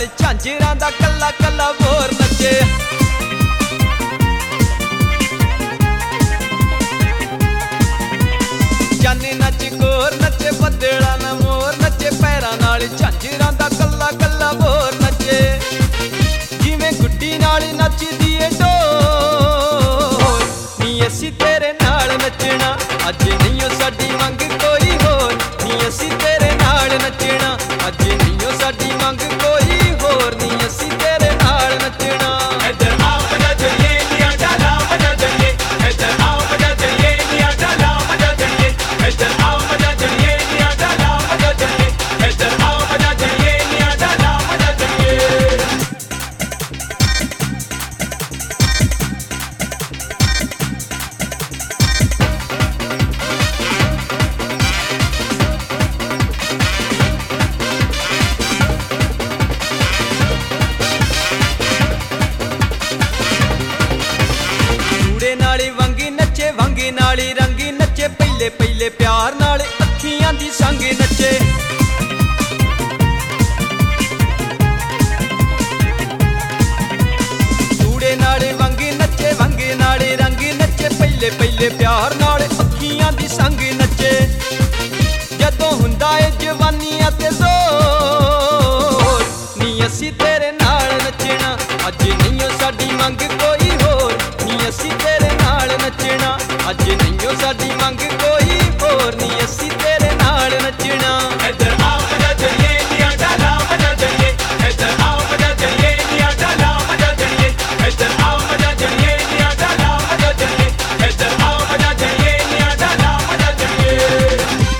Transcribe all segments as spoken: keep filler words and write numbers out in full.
झांजरां दा कल्ला कल्ला बोर नचे। जाने नच गोर नचे बदड़ा ना मोर नचे पैरां नाल झांजरां दा कल्ला कल्ला बोर नचे। जिवें गुड्डी नाल नचदी ए ढोल नी असीं तेरे नाल नचना अज नहीं ओ साडी मंग कोई होर। नी असीं तेरे नाल नचना अज नहीं ओ साडी मंग कोई होर। नी असीं तेरे नाल नचना। इधर आओ मजा चलिए निया डाला मजा चलिए। इधर आओ मजा चलिए निया डाला मजा चलिए। इधर आओ मजा चलिए निया डाला मजा चलिए। इधर आओ मजा चलिए निया डाला मजा चलिए। कूड़े नाले वंगी नचे वंगे नाले रंगी नचे पहले पहले प्यार नाल अखियां दी संग नचे। कूड़े नाले वंगे नचे वंगे नाले रंगी नचे पहले पहले प्यार नाल अखियां दी संग नचे। जदों हुंदा ए जवानियां ते जोर नी असीं तेरे नाल नचना अज नहीं ओ साडी मंग कोई होर। नी असीं तेरे नाल नचना अज नहीं ओ साडी मंग कोई होर। नी असीं तेरे नाल नचना। इधर आओ मजा चलिए निया डाला मजा चलिए। इधर आओ मजा चलिए निया डाला मजा चलिए। इधर आओ मजा चलिए निया डाला मजा चलिए। इधर आओ मजा चलिए निया डाला मजा चलिए।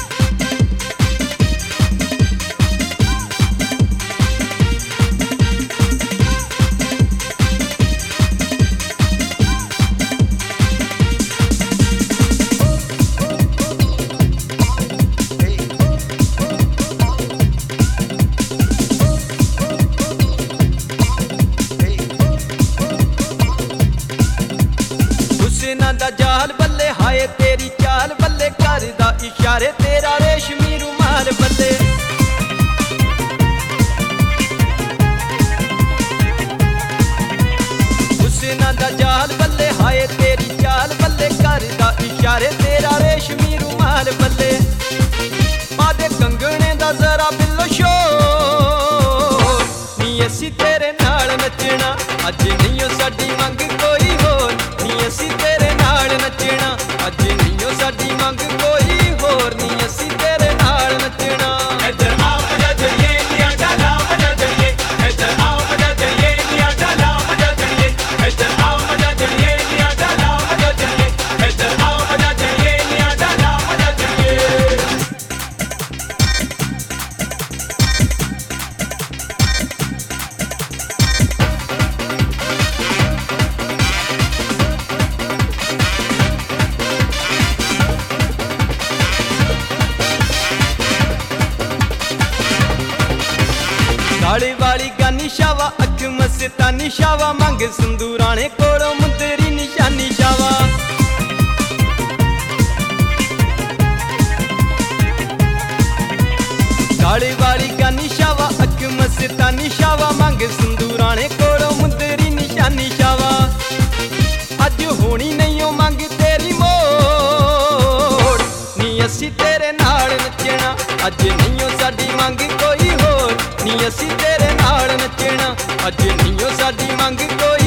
हुसैना दा जाल बल्ले हाय तेरी चाल बल्ले करदा इशारे तेरा रेशमी रुमाल बल्ले। हुसैना दा जाल बल्ले हाय तेरी चाल बल्ले करदा इशारे तेरा रेशमी रुमाल बल्ले। पादे कंगने दा जरा बिल्लो शोर नी असीं तेरे नाल नचना अज नहीं ओ साडी मंग कोई होर। नी असीं तेरे नाल नचना अज नहीं ओ साडी मंग कोई होर। नी असीं तेरे नाल नचना। इधर आओ मजा चलिए निया डाला मजा चलिए। इधर आओ मजा चलिए निया डाला मजा चलिए। इधर आओ मजा चलिए निया डाला मजा चलिए। इधर आओ मजा चलिए निया डाला मजा चलिए। काली वाली गानी शावा अख मस्तानी शावा मंग संदूराने कोलों मुंदरी निशानी शावा। काली वाली गानी शावा अख मस्तानी शावा मंग संदूराने कोलों मुंदरी निशानी शावा। अज होनी नहीं ओ मंग तेरी मोड़ नी असीं तेरे नाल नचना अज नहीं ओ साडी मंग कोई होर। नी असीं तेरे नाल नचना अज नहीं ओ साडी मंग कोई